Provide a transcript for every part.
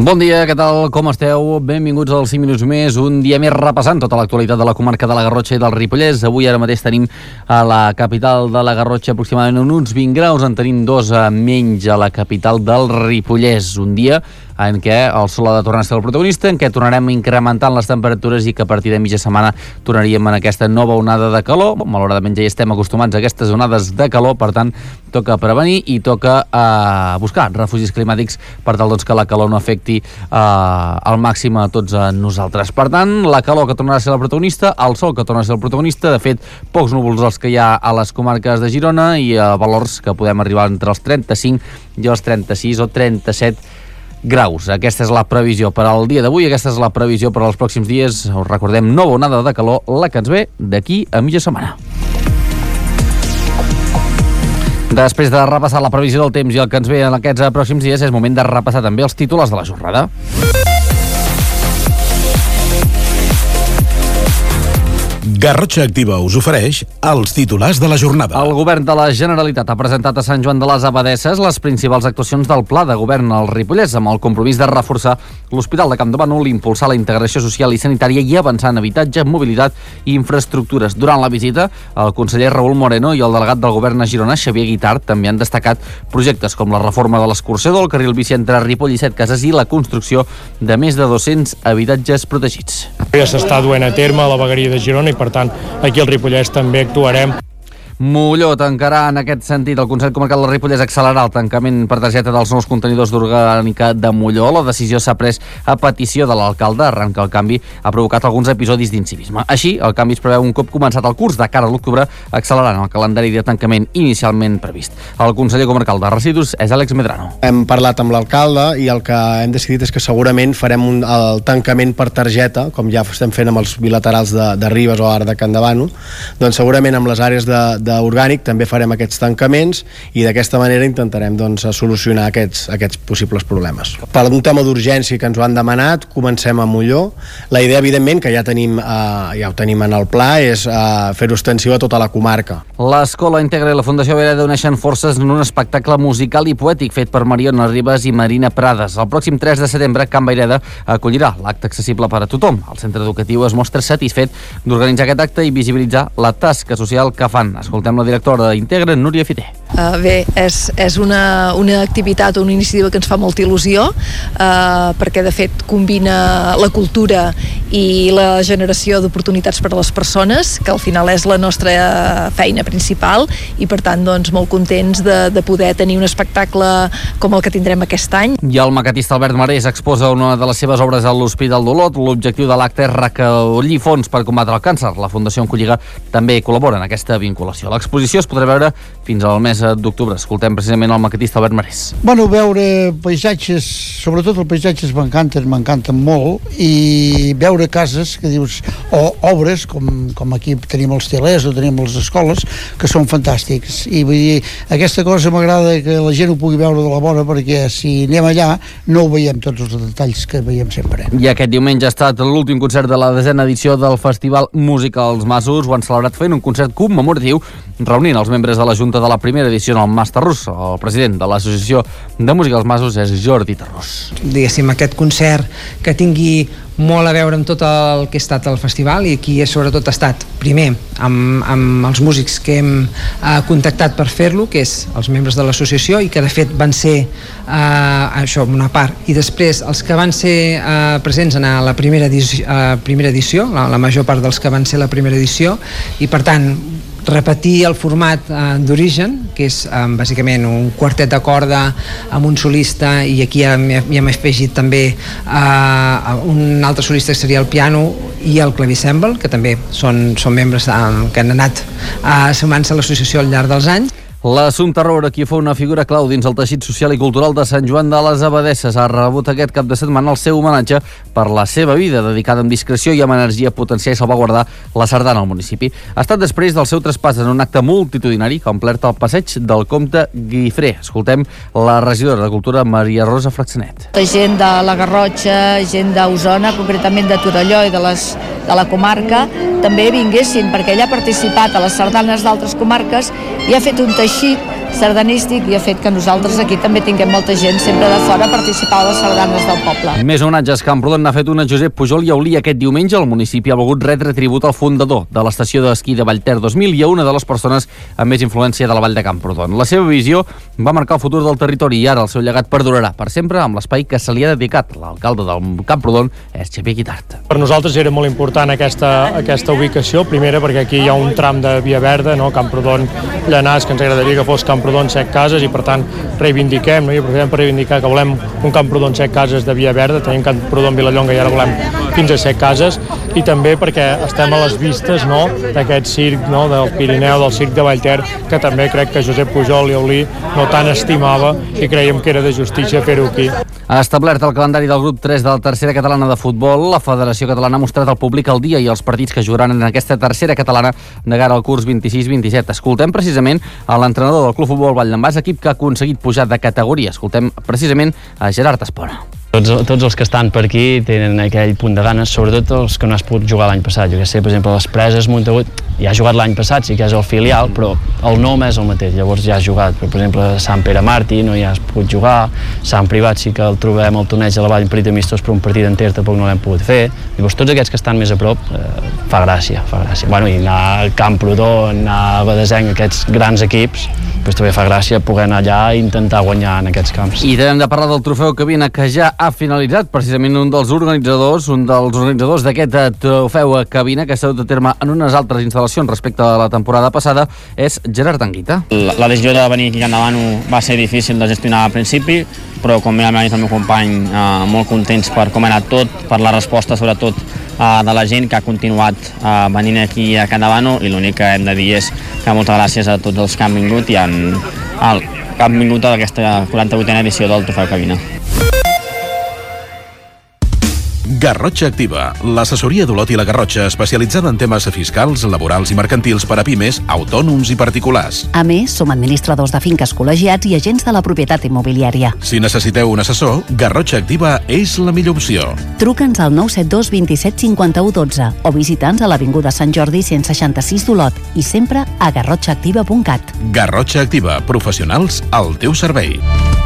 Bon dia, què tal? Com esteu? Benvinguts als 5 minuts més, un dia més repassant tota l'actualitat de la comarca de la Garrotxa i del Ripollès. Avui ara mateix tenim a la capital de la Garrotxa aproximadament uns 20 graus, en tenim 2 menys a la capital del Ripollès. Un dia en què el sol ha de tornar a ser el protagonista, en què tornarem incrementant les temperatures i que a partir de mitja setmana tornaríem en aquesta nova onada de calor. Malauradament ja hi estem acostumats a aquestes onades de calor, per tant toca prevenir i toca buscar refugis climàtics per tal que la calor no afecti al màxim a tots nosaltres. Per tant, la calor que tornarà a ser el protagonista, el sol que tornarà a ser el protagonista, de fet, pocs núvols els que hi ha a les comarques de Girona i a valors que podem arribar entre els 35 i els 36 o 37 graus. Aquesta és la previsió per al dia d'avui, aquesta és la previsió per als pròxims dies. Us recordem, nova onada de calor, la que ens ve d'aquí a mitja setmana. Després de repassar la previsió del temps i el que ens ve en aquests pròxims dies, és moment de repassar també els titulars de la jornada. Garrotxa Activa us ofereix els titulars de la jornada. El govern de la Generalitat ha presentat a Sant Joan de les Abadesses les principals actuacions del pla de govern al Ripollès, amb el compromís de reforçar l'Hospital de Campdevànol, impulsar la integració social i sanitària i avançar en habitatge, mobilitat i infraestructures. Durant la visita, el conseller Raül Moreno i el delegat del govern a Girona, Xavier Guitart, també han destacat projectes com la reforma de l'escorxador, el carril bici entre Ripoll i Setcases i la construcció de més de 200 habitatges protegits. Ja s'està duent a terme a la vegueria de Girona i per tant aquí al Ripollès també actuarem. Molló tancarà en aquest sentit. El Consell Comarcal del Ripollès accelerarà el tancament per targeta dels nous contenidors d'orgànica de Molló. La decisió s'ha pres a petició de l'alcalde, arran que el canvi ha provocat alguns episodis d'incivisme. Així, el canvi es preveu un cop començat el curs de cara a l'octubre, accelerant el calendari de tancament inicialment previst. El conseller comarcal de Residus és Àlex Medrano. Hem parlat amb l'alcalde i el que hem decidit és que segurament farem el tancament per targeta, com ja estem fent amb els bilaterals de Ribes o ara de Campdevànol. Doncs segurament amb les àrees d'orgànic també farem aquests tancaments i d'aquesta manera intentarem solucionar aquests possibles problemes. Per un tema d'urgència que ens ho han demanat, comencem a Molló. La idea, evidentment, que ja ho tenim en el pla, és fer-ho extensiu a tota la comarca. L'Escola Integra i la Fundació Vereda uneixen forces en un espectacle musical i poètic fet per Mariona Ribas i Marina Prades. El pròxim 3 de setembre, Can Vayreda acollirà l'acte accessible per a tothom. El centre educatiu es mostra satisfet d'organitzar aquest acte i visibilitzar la tasca social que fan. Escoltem la directora d'Integra, Núria Fité. Bé, és una activitat o una iniciativa que ens fa molta il·lusió perquè de fet combina la cultura i la generació d'oportunitats per a les persones, que al final és la nostra feina principal, i per tant molt contents de poder tenir un espectacle com el que tindrem aquest any. I el maquetista Albert Marés exposa una de les seves obres a l'Hospital d'Olot. L'objectiu de l'acte és recollir fons per combatre el càncer. La Fundació Encolliga també col·labora en aquesta vinculació. L'exposició es podrà veure fins al mes d'octubre. Escoltem precisament el maquetista Albert Marés. Veure paisatges, sobretot els paisatges m'encanten molt, i veure cases que dius, o obres, com aquí tenim els telers o tenim les escoles, que són fantàstics. I vull dir, aquesta cosa m'agrada que la gent ho pugui veure de la vora, perquè si anem allà no ho veiem tots els detalls que veiem sempre. I aquest diumenge ha estat l'últim concert de la 10ª edició del Festival Música als Masos. Ho han celebrat fent un concert commemoratiu reunint els membres de la Junta de la primera edició en el Mas Tarrús. El president de l'Associació de Música als Masos és Jordi Tarrús. Diguéssim, aquest concert que tingui molt a veure amb tot el que ha estat el festival, i aquí sobretot ha estat primer amb els músics que hem contactat per fer-lo, que és els membres de l'associació, i que de fet van ser això, una part, i després els que van ser presents en la primera edició, la major part dels que van ser la primera edició, i per tant repetir el format d'origen, que és bàsicament un quartet de corda amb un solista, i aquí ja hem afegit també un altre solista que seria el piano i el clavicèmbal, que també són membres que han anat sumant-se a l'associació al llarg dels anys. L'Assumpta Roure, qui fou una figura clau dins el teixit social i cultural de Sant Joan de les Abadesses, ha rebut aquest cap de setmana el seu homenatge per la seva vida, dedicada amb discreció i amb energia a potenciar i salvaguardar la sardana al municipi. Ha estat després del seu traspàs en un acte multitudinari que ha omplert el passeig del comte Guifré. Escoltem la regidora de Cultura, Maria Rosa Fraxanet. Gent de la Garrotxa, gent d'Osona, concretament de Torelló i de la comarca, també vinguessin, perquè ella ha participat a les sardanes d'altres comarques i ha fet un teixit sardanístic i ha fet que nosaltres aquí també tinguem molta gent sempre de fora a participar a les sardanes del poble. Més homenatges. Camprodon n'ha fet una Josep Pujol i Aulí aquest diumenge. El municipi ha volgut retre tribut al fundador de l'estació d'esquí de Vallter 2000 i a una de les persones amb més influència de la vall de Camprodon. La seva visió va marcar el futur del territori i ara el seu llegat perdurarà per sempre amb l'espai que se li ha dedicat. L'alcalde del Camprodon és Xavier Guitart. Per nosaltres era molt important aquesta ubicació, primera perquè aquí hi ha un tram de via verda, no? Camprodon Llanars, que ens agradaria que fos Camprodon 7 cases i per tant reivindiquem, no? I aprofitem per reivindicar que volem un Camprodon 7 cases de via verda, tenim Camprodon Vilallonga i ara volem fins a 7 cases, i també perquè estem a les vistes, no? D'aquest circ, no? Del Pirineu, del circ de Vallter, que també crec que Josep Pujol i Aulí no tant estimava i creiem que era de justícia fer-ho aquí. Ha establert el calendari del grup 3 de la tercera catalana de futbol. La Federació Catalana ha mostrat al públic el dia i els partits que jugaran en aquesta tercera catalana de cara al curs 26-27. Escoltem precisament a l'entrenador del Club Futbol Vall d'en Bas, equip que ha aconseguit pujar de categoria. Escoltem precisament a Gerard Espona. Tots els que estan per aquí tenen aquell punt de ganes, sobretot els que no has pogut jugar l'any passat. Jo que sé, per exemple, les Preses, Montagut, ja ha jugat l'any passat, sí que és el filial, però el nom és el mateix, llavors ja has jugat. Per exemple, Sant Pere Martí no hi has pogut jugar, Sant Privat sí que el trobem al torneig de la Vall en partit amistós, però un partit enter tampoc no l'hem pogut fer. Llavors tots aquests que estan més a prop fa gràcia. Bueno, i anar a Camprodon, anar a Badesenc, aquests grans equips, doncs també fa gràcia poder anar allà i intentar guanyar en aquests camps. I també hem de parlar del trofeu Cabina, que ja ha finalitzat. Precisament un dels organitzadors d'aquest trofeu Cabina, que s'ha dut a terme en unes altres instal·lacions respecte a la temporada passada, és Gerard Anguita. La decisió de venir aquí a Campdevànol va ser difícil de gestionar al principi, però com ja m'ha dit el meu company, molt contents per com ha anat tot, per la resposta sobretot de la gent que ha continuat venint aquí a Campdevànol, i l'únic que hem de dir és que moltes gràcies a tots els que han vingut i que han vingut a aquesta 48a edició del Trofeu Cabina. Garrotxa Activa, l'assessoria d'Olot i la Garrotxa especialitzada en temes fiscals, laborals i mercantils per a pimes, autònoms i particulars. A més, som administradors de finques col·legiats i agents de la propietat immobiliària. Si necessiteu un assessor, Garrotxa Activa és la millor opció. Truca'ns al 972 27 51 12 o visita'ns a l'Avinguda Sant Jordi 166 d'Olot i sempre a garrotxaactiva.cat. Garrotxa Activa, professionals al teu servei.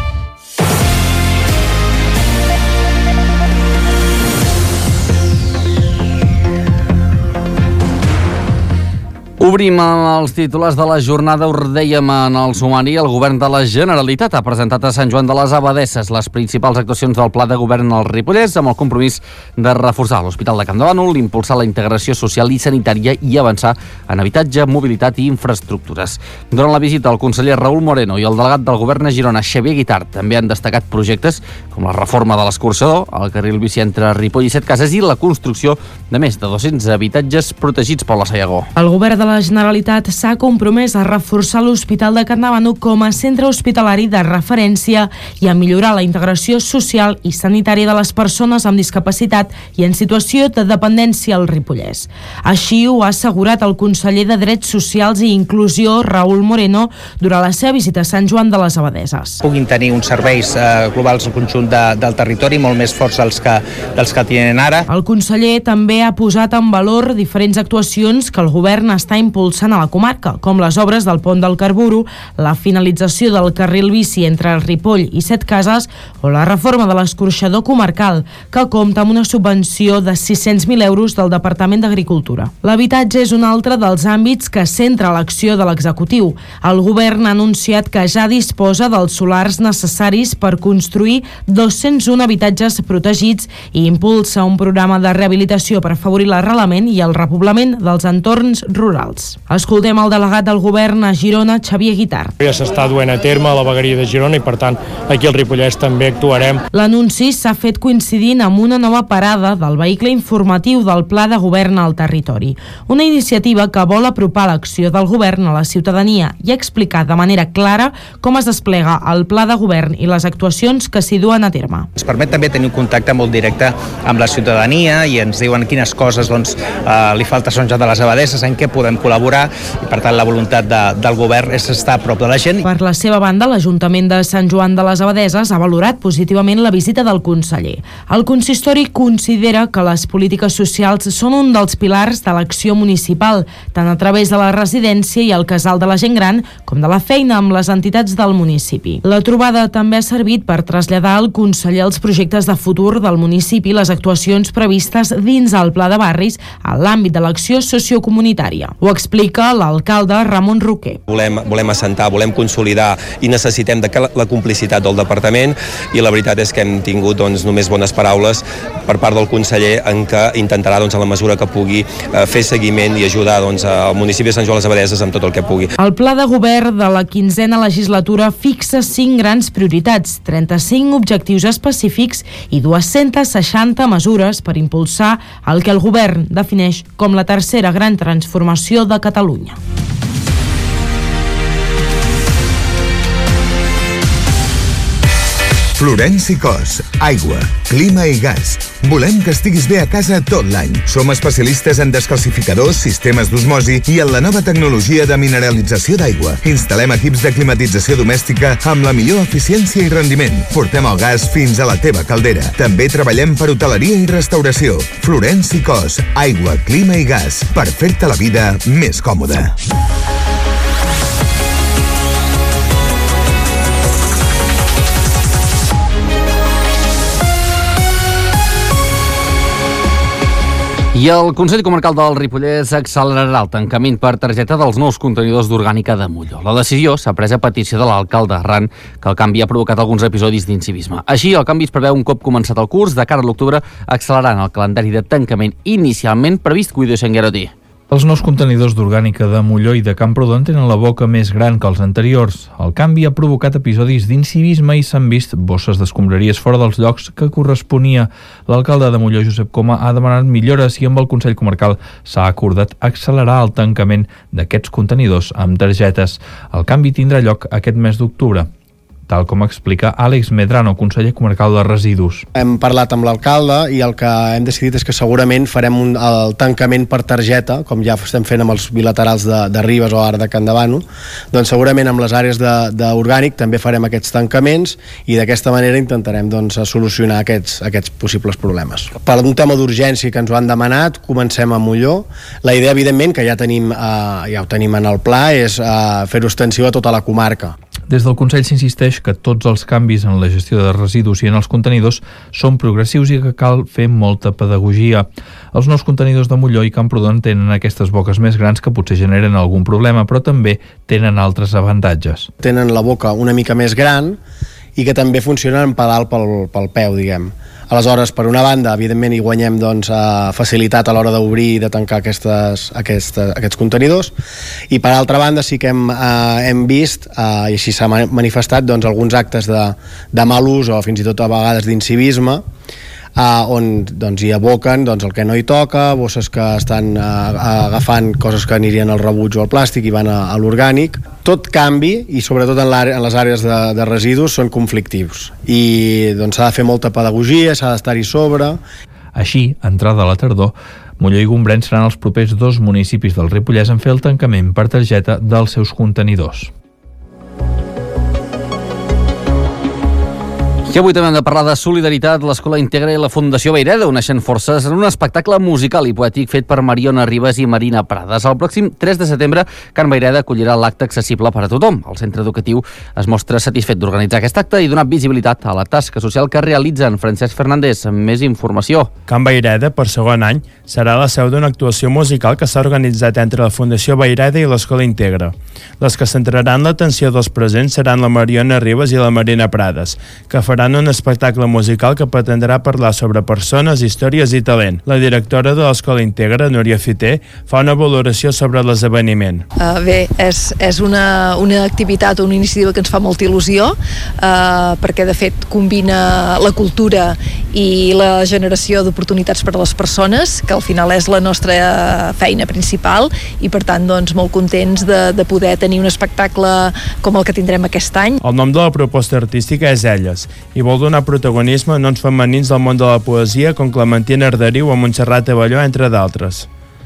Obrim els titulars de la jornada. Ho dèiem en el sumari, el govern de la Generalitat ha presentat a Sant Joan de les Abadesses les principals actuacions del pla de govern al Ripollès, amb el compromís de reforçar l'Hospital de Campdevànol, impulsar la integració social i sanitària i avançar en habitatge, mobilitat i infraestructures. Durant la visita, el conseller Raül Moreno i el delegat del govern a Girona, Xavier Guitart, també han destacat projectes com la reforma de l'escorxador, el carril bici entre Ripoll i Set Cases i la construcció de més de 200 habitatges protegits per la Sayagó. El govern de la Generalitat s'ha compromès a reforçar l'Hospital de Campdevànol com a centre hospitalari de referència i a millorar la integració social i sanitària de les persones amb discapacitat i en situació de dependència al Ripollès. Així ho ha assegurat el conseller de Drets Socials i Inclusió, Raül Moreno, durant la seva visita a Sant Joan de les Abadesses. Puguin tenir uns serveis globals al conjunt del territori molt més forts dels que tenen ara. El conseller també ha posat en valor diferents actuacions que el govern està impulsant a la comarca, com les obres del pont del Carburo, la finalització del carril bici entre el Ripoll i Set Cases o la reforma de l'escorxador comarcal, que compta amb una subvenció de 600.000 euros del Departament d'Agricultura. L'habitatge és un altre dels àmbits que centra l'acció de l'executiu. El govern ha anunciat que ja disposa dels solars necessaris per construir 201 habitatges protegits i impulsa un programa de rehabilitació per afavorir l'arrelament i el repoblament dels entorns rurals. Escoltem el delegat del govern a Girona, Xavier Guitart. Ja s'està duent a terme a la vegueria de Girona i, per tant, aquí al Ripollès també actuarem. L'anunci s'ha fet coincidint amb una nova parada del vehicle informatiu del Pla de Govern al territori. Una iniciativa que vol apropar l'acció del govern a la ciutadania i explicar de manera clara com es desplega el Pla de Govern i les actuacions que s'hi duen a terme. Ens permet també tenir un contacte molt directe amb la ciutadania i ens diuen quines coses li falta a Sant Joan de les Abadesses, en què podem col·laborar i per tant la voluntat del govern és estar a prop de la gent. Per la seva banda, l'Ajuntament de Sant Joan de les Abadeses ha valorat positivament la visita del conseller. El consistori considera que les polítiques socials són un dels pilars de l'acció municipal, tant a través de la residència i el casal de la gent gran, com de la feina amb les entitats del municipi. La trobada també ha servit per traslladar al conseller els projectes de futur del municipi i les actuacions previstes dins el Pla de Barris en l'àmbit de l'acció sociocomunitària. Ho explica l'alcalde Ramon Roquer. Volem assentar, volem consolidar i necessitem la complicitat del departament, i la veritat és que hem tingut només bones paraules per part del conseller, en què intentarà en la mesura que pugui fer seguiment i ajudar al municipi de Sant Joan de les Abadeses amb tot el que pugui. El pla de govern de la 15a legislatura fixa 5 grans prioritats, 35 objectius específics i 260 mesures per impulsar el que el govern defineix com la tercera gran transformació de Catalunya. Florenci Cos, aigua, clima i gas. Volem que estiguis bé a casa tot l'any. Som especialistes en descalcificadors, sistemes d'osmosi i en la nova tecnologia de mineralització d'aigua. Instal·lem equips de climatització domèstica amb la millor eficiència i rendiment. Portem el gas fins a la teva caldera. També treballem per hoteleria i restauració. Florenci Cos, aigua, clima i gas. Per fer-te la vida més còmoda. I el Consell Comarcal del Ripollès accelerarà el tancament per targeta dels nous contenidors d'orgànica de Molló. La decisió s'ha pres a petició de l'alcalde arran, que el canvi ha provocat alguns episodis d'incivisme. Així, el canvi es preveu un cop començat el curs, de cara a l'octubre, accelerant el calendari de tancament inicialment previst. Cuido Sengueroti. Els nous contenidors d'orgànica de Molló i de Camprodon tenen la boca més gran que els anteriors. El canvi ha provocat episodis d'incivisme i s'han vist bosses d'escombraries fora dels llocs que corresponia. L'alcalde de Molló, Josep Coma, ha demanat millores i amb el Consell Comarcal s'ha acordat accelerar el tancament d'aquests contenidors amb targetes. El canvi tindrà lloc aquest mes d'octubre, tal com explica Àlex Medrano, conseller comarcal de Residus. Hem parlat amb l'alcalde i el que hem decidit és que segurament farem el tancament per targeta, com ja estem fent amb els bilaterals de Ribes o ara de Can Davano, doncs segurament amb les àrees d'orgànic també farem aquests tancaments i d'aquesta manera intentarem solucionar aquests possibles problemes. Per un tema d'urgència que ens ho han demanat, comencem a Molló. La idea, evidentment, que ja ho tenim en el pla, és fer-ho extensiu a tota la comarca. Des del Consell s'insisteix que tots els canvis en la gestió de residus i en els contenidors són progressius i que cal fer molta pedagogia. Els nous contenidors de Molló i Camprodon tenen aquestes boques més grans que potser generen algun problema, però també tenen altres avantatges. Tenen la boca una mica més gran i que també funcionen en pedal pel peu, diguem. Aleshores, per una banda, evidentment, hi guanyem facilitat a l'hora d'obrir i de tancar aquests contenidors, i per altra banda sí que hem vist, i així s'ha manifestat, alguns actes de mal ús o fins i tot a vegades d'incivisme, on hi aboquen el que no hi toca, bosses que estan agafant coses que anirien al rebuig o al plàstic i van a l'orgànic. Tot canvi, i sobretot en les àrees de residus, són conflictius i s'ha de fer molta pedagogia, s'ha d'estar-hi sobre. Així, entrada a la tardor, Molló i Gombrèn seran els propers 2 municipis del Ripollès en fer el tancament per targeta dels seus contenidors. I avui també hem de parlar de solidaritat. L'Escola Integra i la Fundació Vayreda uneixen forces en un espectacle musical i poètic fet per Mariona Ribas i Marina Prades. El pròxim 3 de setembre, Can Vayreda acollirà l'acte accessible per a tothom. El centre educatiu es mostra satisfet d'organitzar aquest acte i donar visibilitat a la tasca social que realitzen. Francesc Fernández, amb més informació. Can Vayreda, per segon any, serà la seu d'una actuació musical que s'ha organitzat entre la Fundació Vayreda i l'Escola Integra. Les que centraran l'atenció dels presents seran la Mariona Ribas i la Marina Prades, que faran un espectacle musical que pretendrà parlar sobre persones, històries i talent. La directora de l'Escola Integra, Núria Fiter, fa una valoració sobre l'esdeveniment. Bé, és una activitat, una iniciativa que ens fa molta il·lusió, perquè de fet combina la cultura i la generació d'oportunitats per a les persones, que al final és la nostra feina principal, i per tant molt contents de poder tenir un espectacle com el que tindrem aquest any. El nom de la proposta artística és Elles, i vol donar protagonisme a noms femenins del món de la poesia com Clementina Arderiu o Montserrat Avelló, entre d'altres.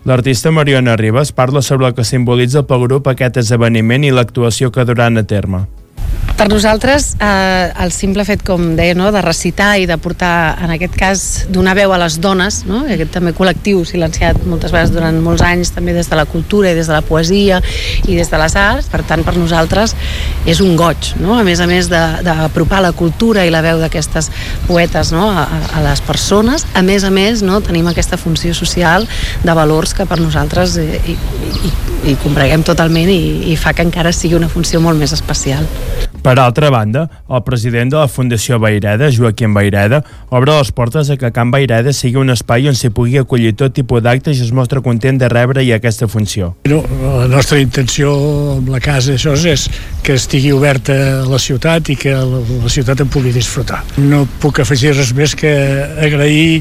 L'artista Mariona Ribas parla sobre el que simbolitza pel grup aquest esdeveniment i l'actuació que duran a terme. Per nosaltres, el simple fet, com deia, no, de recitar i de portar, en aquest cas, donar veu a les dones, no? Aquest també col·lectiu silenciat moltes vegades durant molts anys, també des de la cultura i des de la poesia i des de les arts. Per tant, per nosaltres és un goig, no? A més d'apropar la cultura i la veu d'aquestes poetes, no, a les persones. A més, no, tenim aquesta funció social de valors que per nosaltres hi combreguem totalment i fa que encara sigui una funció molt més especial. Per altra banda, el president de la Fundació Vayreda, Joaquim Vayreda, obre les portes a que Can Vayreda sigui un espai on s'hi pugui acollir tot tipus d'actes i es mostra content de rebre-hi aquesta funció. La nostra intenció amb la casa és que estigui oberta a la ciutat i que la ciutat en pugui disfrutar. No puc afegir res més que agrair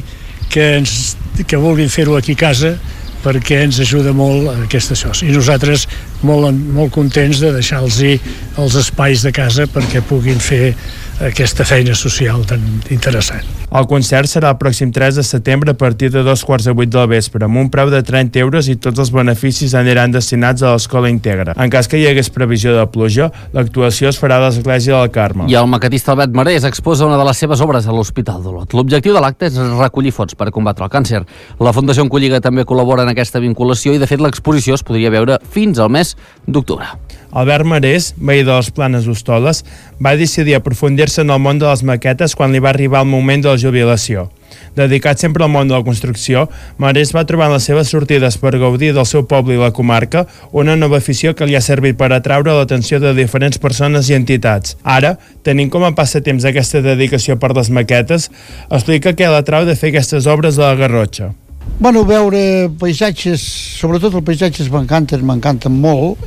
que vulguin fer-ho aquí a casa, perquè ens ajuda molt aquesta això. I nosaltres molt contents de deixar-los els espais de casa perquè puguin fer aquesta feina social tan interessant. El concert serà el pròxim 3 de setembre a partir de 2:45 del vespre, amb un preu de 30 euros i tots els beneficis aniran destinats a l'Escola Integra. En cas que hi hagués previsió de pluja, l'actuació es farà a l'Església del Carme. I el maquetista Albert Marès exposa una de les seves obres a l'Hospital d'Olot. L'objectiu de l'acte és recollir fons per combatre el càncer. La Fundació Oncolliga també col·labora en aquesta vinculació i, de fet, l'exposició es podria veure fins al mes d'octubre. Albert Marès, veí de les Planes d'Hostoles, va decidir aprofundir-se en el món de les maquetes quan li va arribar el moment de la jubilació. Dedicat sempre al món de la construcció, Marès va trobar en les seves sortides per gaudir del seu poble i la comarca una nova afició que li ha servit per atraure l'atenció de diferents persones i entitats. Ara, tenint com a passatemps aquesta dedicació per les maquetes, explica què l'atrau de fer aquestes obres a la Garrotxa. Bueno, veure paisatges, sobretot els paisatges m'encanten molt,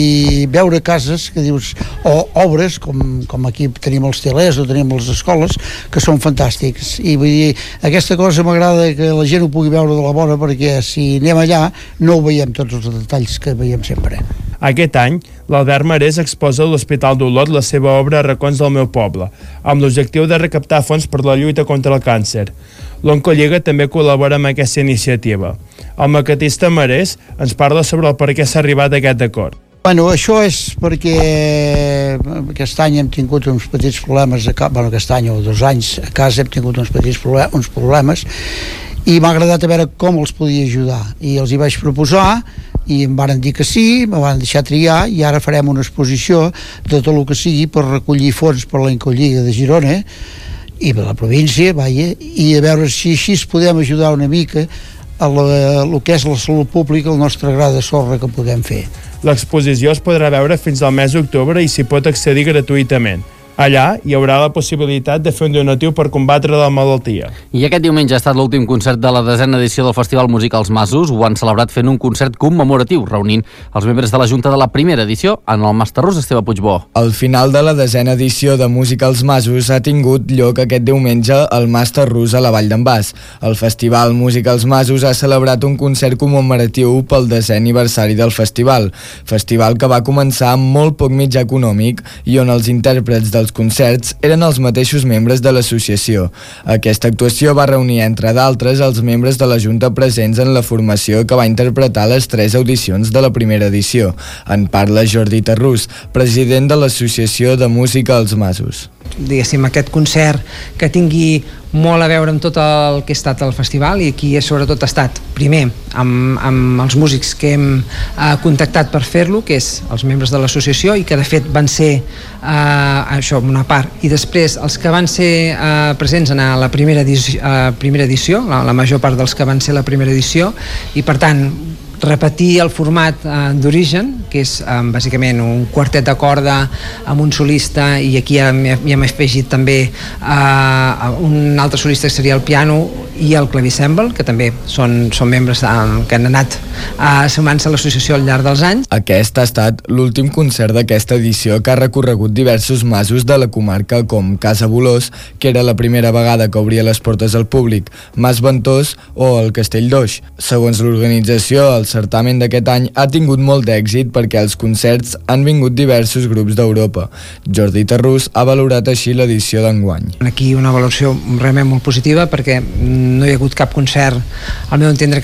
i veure cases que dius, o obres, com aquí tenim els telers o tenim les escoles, que són fantàstics. I vull dir, aquesta cosa m'agrada que la gent ho pugui veure de la bona, perquè si anem allà no ho veiem tots els detalls que veiem sempre. Aquest any, l'Albert Marès exposa a l'Hospital d'Olot la seva obra Racons del meu poble, amb l'objectiu de recaptar fons per la lluita contra el càncer. L'Oncolliga també col·labora amb aquesta iniciativa. El maquetista Marès ens parla sobre el per què s'ha arribat a aquest acord. Bueno, això és perquè aquest any hem tingut uns petits problemes, aquest any o 2 anys a casa hem tingut uns petits problemes, i m'ha agradat a veure com els podia ajudar. I els hi vaig proposar, i em van dir que sí, me van deixar triar, i ara farem una exposició de tot el que sigui per recollir fons per l'Oncolliga de Girona i de la província, i a veure si així podem ajudar una mica a el que és la salut pública, el nostre gra de sorra que podem fer. L'exposició es podrà veure fins al mes d'octubre i s'hi pot accedir gratuïtament. Allà hi haurà la possibilitat de fer un donatiu per combatre la malaltia. I aquest diumenge ha estat l'últim concert de la 10ª edició del Festival Música als Masos. Ho han celebrat fent un concert commemoratiu, reunint els membres de la Junta de la primera edició en el Masterrús Esteve Puigbó. El final de la 10ª edició de Música als Masos ha tingut lloc aquest diumenge al Masterrús a la Vall d'en Bas. El Festival Música als Masos ha celebrat un concert commemoratiu pel 10è aniversari del festival que va començar amb molt poc mitjà econòmic i on els intèrprets dels concerts eren els mateixos membres de l'associació. Aquesta actuació va reunir, entre d'altres, els membres de la Junta presents en la formació que va interpretar les 3 audicions de la primera edició. En parla Jordi Tarrús, president de l'Associació de Música als Masos. Diguéssim, aquest concert que tingui molt a veure amb tot el que ha estat el festival, i aquí sobretot ha estat, primer, amb els músics que hem contactat per fer-lo, que és els membres de l'associació, i que de fet van ser això, una part, i després els que van ser presents en la primera edició, la major part dels que van ser la primera edició, i per tant repetir el format d'origen, que és bàsicament un quartet de corda amb un solista, i aquí ja m'he afegit també un altre solista que seria el piano, i el clavicèmbal, que també són membres que han anat sumant-se a l'associació al llarg dels anys. Aquest ha estat l'últim concert d'aquesta edició, que ha recorregut diversos masos de la comarca, com Casa Bolós, que era la primera vegada que obria les portes al públic, Mas Ventós o el Castell d'Oix. Segons l'organització, el certamen d'aquest any ha tingut molt d'èxit perquè als concerts han vingut diversos grups d'Europa. Jordi Tarrús ha valorat així l'edició d'enguany. Aquí una valoració realment molt positiva, perquè no hi ha hagut cap concert, al meu entendre,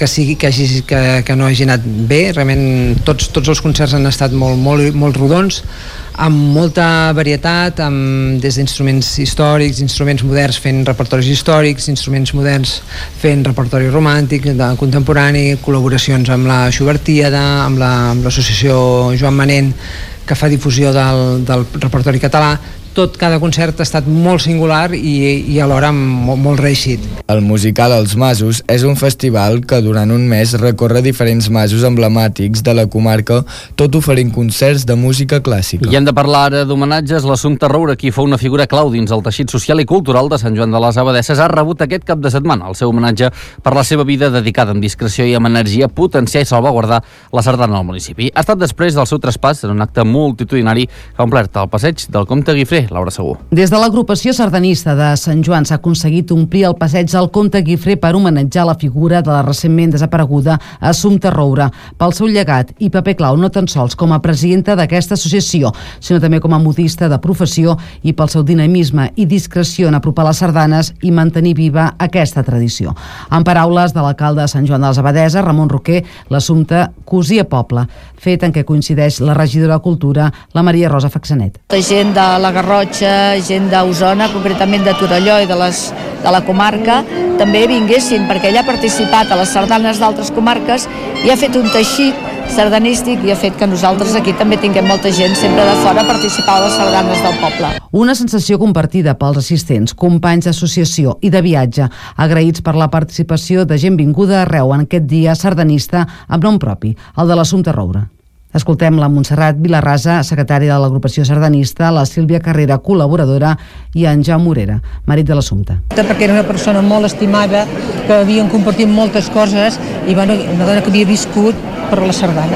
que no hagi anat bé. Realment tots els concerts han estat molt rodons, amb molta varietat, des d'instruments històrics, instruments moderns fent repertoris històrics, instruments moderns fent repertori romàntic, contemporani, col·laboracions amb la Schubertíada, amb l'associació Joan Manent, que fa difusió del repertori català. Cada concert ha estat molt singular i alhora molt reeixit. El musical Els Masos és un festival que durant un mes recorre diferents masos emblemàtics de la comarca, tot oferint concerts de música clàssica. I hem de parlar ara d'homenatges. L'Assumpta Roure, qui fou una figura clau dins el teixit social i cultural de Sant Joan de les Abadesses, ha rebut aquest cap de setmana el seu homenatge per la seva vida dedicada amb discreció i amb energia a potenciar i salvaguardar la sardana al municipi. Ha estat després del seu traspàs en un acte multitudinari que ha omplert el passeig del Comte Guifré. Laura Segur. Des de l'agrupació sardanista de Sant Joan s'ha aconseguit omplir el passeig del Comte Guifré per homenatjar la figura de la recentment desapareguda Assumpta Roure pel seu llegat i paper clau no tan sols com a presidenta d'aquesta associació, sinó també com a modista de professió i pel seu dinamisme i discreció en apropar les sardanes i mantenir viva aquesta tradició. En paraules de l'alcalde de Sant Joan de les Abadesses, Ramon Roquer, l'Assumpta cosia poble, fet en què coincideix la regidora de Cultura, la Maria Rosa Faxanet. La gent de la Garrotxa, gent d'Osona, concretament de Torelló i de la comarca, també vinguessin, perquè ella ha participat a les sardanes d'altres comarques i ha fet un teixit sardanístic i ha fet que nosaltres aquí també tinguem molta gent sempre de fora a participar a les sardanes del poble. Una sensació compartida pels assistents, companys d'associació i de viatge, agraïts per la participació de gent vinguda arreu en aquest dia sardanista amb nom propi, el de l'Assumpta Roure. Escoltem la Montserrat Vilarrasa, secretària de l'agrupació sardanista, la Sílvia Carrera, col·laboradora, i en Jaume Morera, marit de l'Assumpta. Perquè era una persona molt estimada, que havien compartit moltes coses, i una dona que havia viscut per la sardana.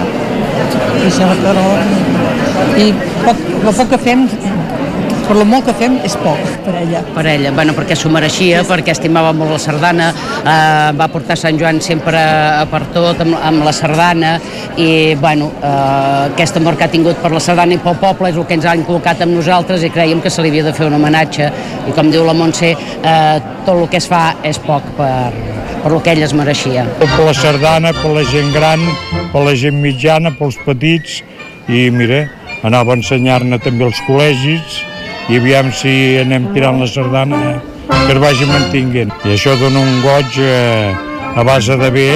I el poc que fem, per lo molt que fem, és poc per ella. Per ella, perquè s'ho mereixia, perquè estimava molt la sardana, va portar Sant Joan sempre per tot amb la sardana i aquest amor que ha tingut per la sardana i pel poble és el que ens ha inculcat amb nosaltres i creiem que se li havia de fer un homenatge i com diu la Montse, tot el que es fa és poc per el que ella es mereixia. Per la sardana, per la gent gran, per la gent mitjana, pels petits i mira, anava a ensenyar-ne també als col·legis i aviam si anem tirant la sardana que es vagi mantinguent. I això dona un goig a base de bé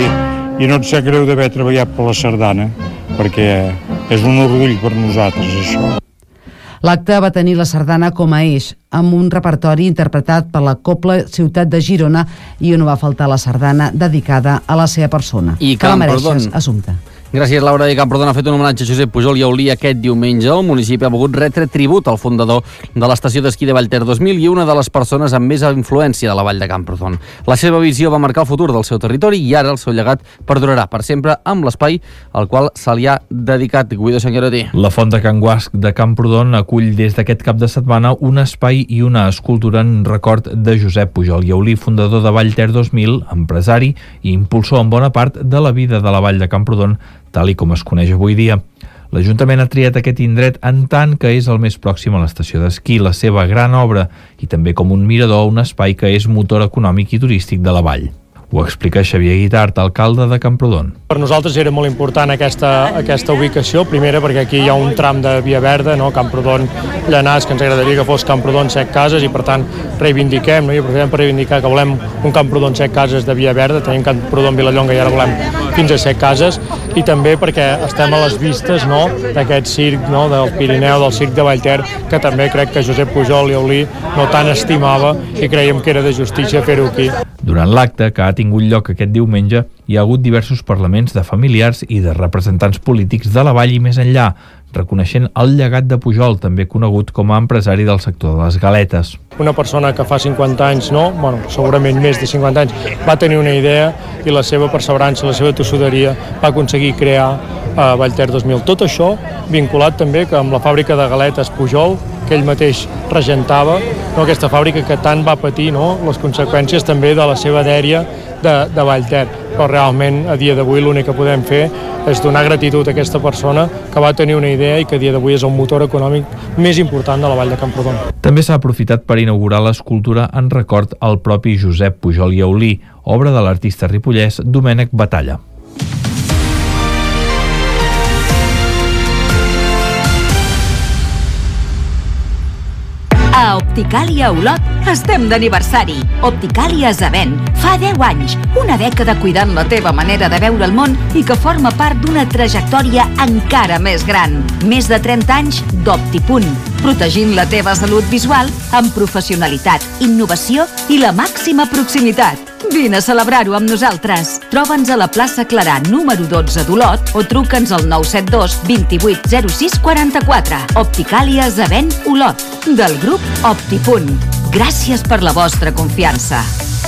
i no et sap greu d'haver treballat per la sardana, perquè és un orgull per nosaltres, això. L'acte va tenir la sardana com a eix, amb un repertori interpretat per la Cobla Ciutat de Girona i on va faltar la sardana dedicada a la seva persona. I que la mereixes, Assumpta. Gràcies, Laura. I Camprodon ha fet un homenatge a Josep Pujol i Aulí aquest diumenge. El municipi ha volgut retre tribut al fundador de l'estació d'esquí de Vallter 2000 i una de les persones amb més influència de la vall de Camprodon. La seva visió va marcar el futur del seu territori i ara el seu llegat perdurarà per sempre amb l'espai al qual se li ha dedicat. Guido Sangueroti. La Font de Can Guasc de Camprodon acull des d'aquest cap de setmana un espai i una escultura en record de Josep Pujol i Aulí, fundador de Vallter 2000, empresari i impulsor en bona part de la vida de la vall de Camprodon, tal i com es coneix avui dia. L'Ajuntament ha triat aquest indret en tant que és el més pròxim a l'estació d'esquí, la seva gran obra, i també com un mirador, un espai que és motor econòmic i turístic de la vall. Ho explica Xavier Guitart, alcalde de Camprodon. Per nosaltres era molt important aquesta ubicació, primera perquè aquí hi ha un tram de via verda, no? Camprodon Llanars, que ens agradaria que fos Camprodon 7 cases i per tant reivindiquem, no? I aprofitem per reivindicar que volem un Camprodon 7 cases de via verda, tenim Camprodon Vilallonga i ara volem fins a 7 cases, i també perquè estem a les vistes, no? D'aquest circ, no? Del Pirineu, del circ de Vallter, que també crec que Josep Pujol i Aulí no tant estimava i creiem que era de justícia fer-ho aquí. Durant l'acte, que ha tingut lloc aquest diumenge, hi ha hagut diversos parlaments de familiars i de representants polítics de la vall i més enllà, reconeixent el llegat de Pujol, també conegut com a empresari del sector de les galetes. Una persona que fa 50 anys, no? Segurament més de 50 anys, va tenir una idea i la seva perseverança, la seva tossuderia va aconseguir crear Vallter 2000. Tot això vinculat també que amb la fàbrica de galetes Pujol, que ell mateix regentava, no? Aquesta fàbrica que tant va patir, no? Les conseqüències també de la seva dèria de Vallter. però realment a dia d'avui l'únic que podem fer és donar gratitud a aquesta persona que va tenir una idea i que a dia d'avui és el motor econòmic més important de la Vall de Camprodon. També s'ha aprofitat per inaugurar l'escultura en record al propi Josep Pujol i Aulí, obra de l'artista ripollès Domènec Batalla. A Opticàlia Olot estem d'aniversari. Opticàlia Zavent fa 10 anys, una dècada cuidant la teva manera de veure el món i que forma part d'una trajectòria encara més gran. Més de 30 anys d'Optipunt, protegint la teva salut visual amb professionalitat, innovació i la màxima proximitat. Vine a celebrar-ho amb nosaltres. Troba'ns a la plaça Clarà número 12 d'Olot o truca'ns al 972 28 06 44. Opticàlia Zavent Olot, del grup Optipunt. Gràcies per la vostra confiança.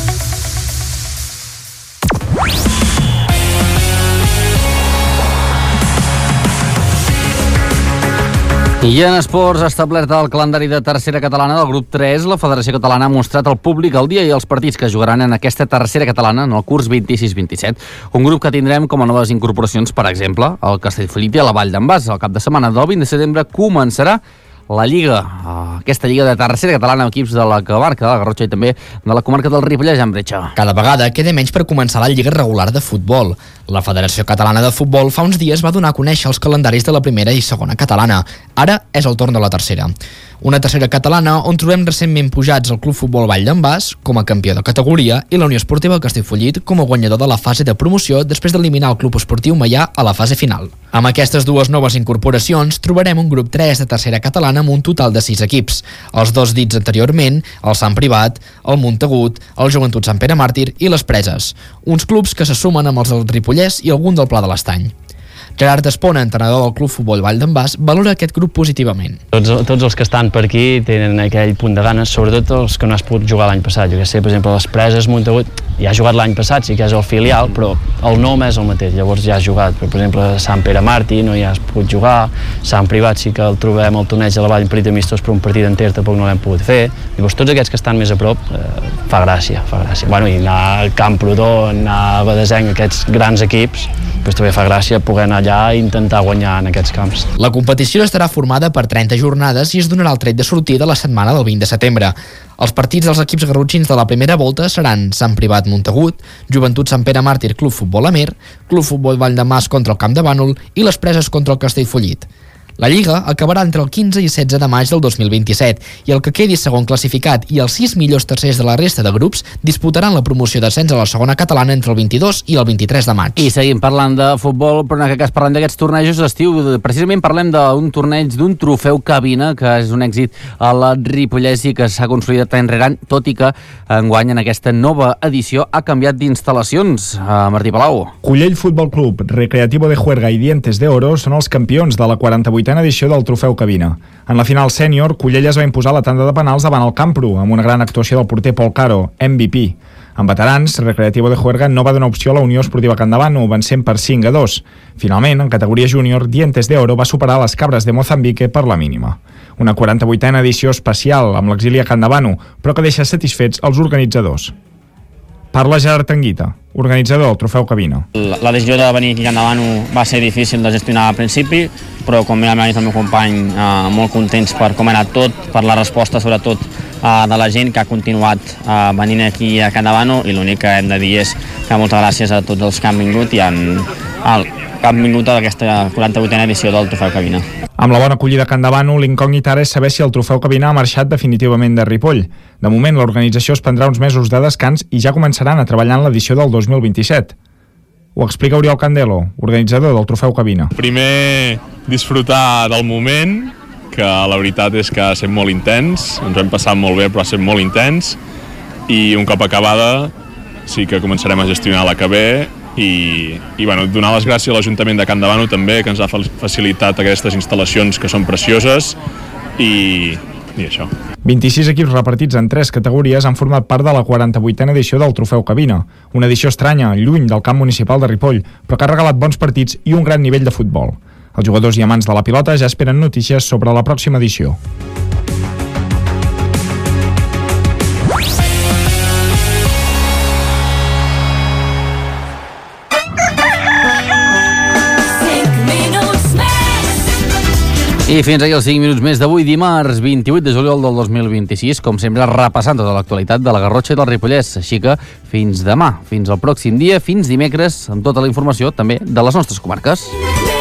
I en esports, establert el calendari de tercera catalana del grup 3, la Federació Catalana ha mostrat al públic el dia i els partits que jugaran en aquesta tercera catalana en el curs 26-27. Un grup que tindrem com a noves incorporacions, per exemple, el Castellfollit i la Vall d'en Bas. El cap de setmana del 20 de setembre començarà la Lliga, aquesta Lliga de tercera catalana amb equips de la comarca de la Garrotxa i també de la comarca del Ripollès en bretxa. Cada vegada queda menys per començar la Lliga regular de futbol. La Federació Catalana de Futbol fa uns dies va donar a conèixer els calendaris de la primera i segona catalana. Ara és el torn de la tercera. Una tercera catalana on trobem recentment pujats el Club Futbol Vall d'en Bas com a campió de categoria i la Unió Esportiva Castellfollit com a guanyador de la fase de promoció després d'eliminar el Club Esportiu Maià a la fase final. Amb aquestes dues noves incorporacions trobarem un grup 3 de tercera catalana amb un total de 6 equips. Els dos dits anteriorment, el Sant Privat, el Montagut, el Joventut Sant Pere Màrtir i les Preses. Uns clubs que se sumen amb els del Ripollès i algun del Pla de l'Estany. Gerard Espona, entrenador del Club Futbol Vall d'en Bas, valora aquest grup positivament. Tots els que estan per aquí tenen aquell punt de ganes, sobretot els que no has pogut jugar l'any passat. Jo que sé, per exemple, les Preses, Montagut, ja ha jugat l'any passat, sí que és el filial, però el nom és el mateix, llavors ja has jugat. Per exemple, Sant Pere Màrtir no hi has pogut jugar, Sant Privat sí que el trobem al torneig de la Vall en partit amistós, però un partit enter tampoc no l'hem pogut fer. Llavors tots aquests que estan més a prop fa gràcia. Bueno, i anar a Camprodon, anar a Badesenc, aquests grans equips, doncs també fa gràcia poder anar allà i intentar guanyar en aquests camps. La competició estarà formada per 30 jornades i es donarà el tret de sortida la setmana del 20 de setembre. Els partits dels equips garrotxins de la primera volta seran Sant Privat Montagut, Joventut Sant Pere Màrtir Club Futbol Amer, Club Futbol Vall d'en Bas contra el Camp de Bànol i les Preses contra el Castellfollit. La Lliga acabarà entre el 15 i 16 de maig del 2027 i el que quedi segon classificat i els 6 millors tercers de la resta de grups disputaran la promoció d'ascens a la segona catalana entre el 22 i el 23 de maig. I seguim parlant de futbol, però en aquest cas parlem d'aquests tornejos d'estiu. Precisament parlem d'un torneig d'un trofeu cabina, que és un èxit a la Ripollès i que s'ha consolidat any rere any, tot i que enguany en aquesta nova edició ha canviat d'instal·lacions. Martí Palau. Cullell Futbol Club, Recreativo de Juerga i Dientes de Oro són els campions de la 48a edició del trofeu cabina. En la final sènior, Cullell es va imposar la tanda de penals davant el Campro, amb una gran actuació del porter Pol Caro, MVP. En veterans, Recreativo de Juerga no va donar opció a la Unió Esportiva Candavano, vencent per 5-2. Finalment, en categoria júnior, Dientes de Oro va superar les Cabres de Mozambique per la mínima. Una 48a edició especial amb l'exili a Candavano, però que deixa satisfets els organitzadors. Parla Gerard Tanguita, organitzador del trofeu cabina. La decisió de venir aquí a Candavano va ser difícil de gestionar al principi, però com m'ha dit el meu company, molt contents per com ha anat tot, per la resposta sobretot de la gent que ha continuat venint aquí a Candavano, i l'únic que hem de dir és que moltes gràcies a tots els que han vingut i han vingut a aquesta 48a edició del trofeu cabina. Amb la bona acollida a Candavano, l'incògnit ara és saber si el trofeu cabina ha marxat definitivament de Ripoll. De moment, l'organització es prendrà uns mesos de descans i ja començaran a treballar en l'edició del 2027. Ho explica Oriol Candelo, organitzador del trofeu cabina. Primer, disfrutar del moment, que la veritat és que ha estat molt intens, ens ho hem passat molt bé, però ha estat molt intens, i un cop acabada sí que començarem a gestionar la que ve, i bueno, donar les gràcies a l'Ajuntament de Candavano també, que ens ha facilitat aquestes instal·lacions que són precioses, i això. 26 equips repartits en 3 categories han format part de la 48a edició del trofeu cabina, una edició estranya, lluny del camp municipal de Ripoll, però que ha regalat bons partits i un gran nivell de futbol. Els jugadors i amants de la pilota ja esperen notícies sobre la pròxima edició. I fins aquí els 5 minuts més d'avui, dimarts 28 de juliol del 2026, com sempre repassant tota l'actualitat de la Garrotxa i del Ripollès. Així que fins demà, fins al pròxim dia, fins dimecres, amb tota la informació també de les nostres comarques.